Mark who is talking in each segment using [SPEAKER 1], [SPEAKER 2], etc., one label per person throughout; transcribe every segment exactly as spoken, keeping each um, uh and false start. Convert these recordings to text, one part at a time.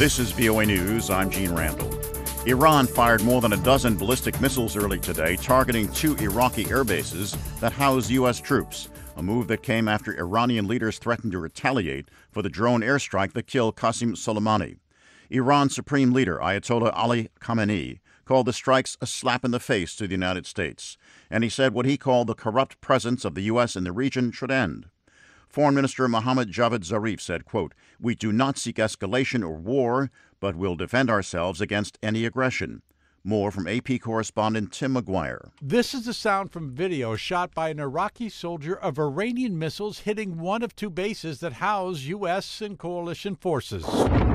[SPEAKER 1] This is V O A News. I'm Gene Randall. Iran fired more than a dozen ballistic missiles early today, targeting two Iraqi air bases that house U S troops, a move that came after Iranian leaders threatened to retaliate for the drone airstrike that killed Qasem Soleimani. Iran's supreme leader, Ayatollah Ali Khamenei, called the strikes a slap in the face to the United States, and he said what he called the corrupt presence of the U S in the region should end. Foreign Minister Mohammad Javad Zarif said, quote, "We do not seek escalation or war, but will defend ourselves against any aggression." More from A P correspondent Tim McGuire.
[SPEAKER 2] This is the sound from video shot by an Iraqi soldier of Iranian missiles hitting one of two bases that house U S and coalition forces.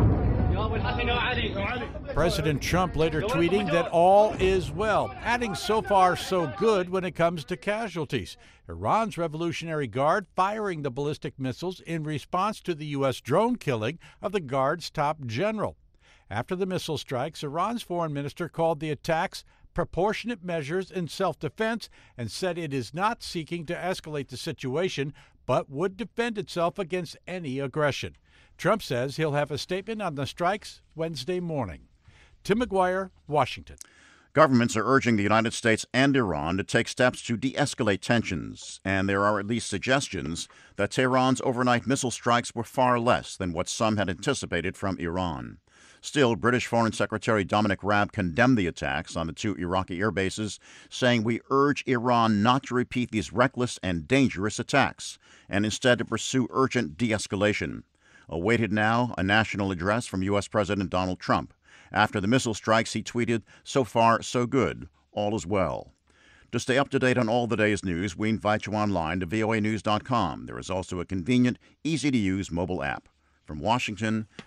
[SPEAKER 2] President Trump later tweeting that all is well, adding so far so good when it comes to casualties. Iran's Revolutionary Guard firing the ballistic missiles in response to the U S drone killing of the Guard's top general. After the missile strikes, Iran's foreign minister called the attacks proportionate measures in self-defense and said it is not seeking to escalate the situation, but would defend itself against any aggression. Trump says he'll have a statement on the strikes Wednesday morning. Tim McGuire, Washington.
[SPEAKER 1] Governments are urging the United States and Iran to take steps to de-escalate tensions, and there are at least suggestions that Tehran's overnight missile strikes were far less than what some had anticipated from Iran. Still, British Foreign Secretary Dominic Raab condemned the attacks on the two Iraqi air bases, saying, "We urge Iran not to repeat these reckless and dangerous attacks, and instead to pursue urgent de-escalation." Awaited now a national address from U S President Donald Trump. After the missile strikes, he tweeted, "So far, so good. All is well." To stay up to date on all the day's news, we invite you online to V O A news dot com. There is also a convenient, easy-to-use mobile app. From Washington,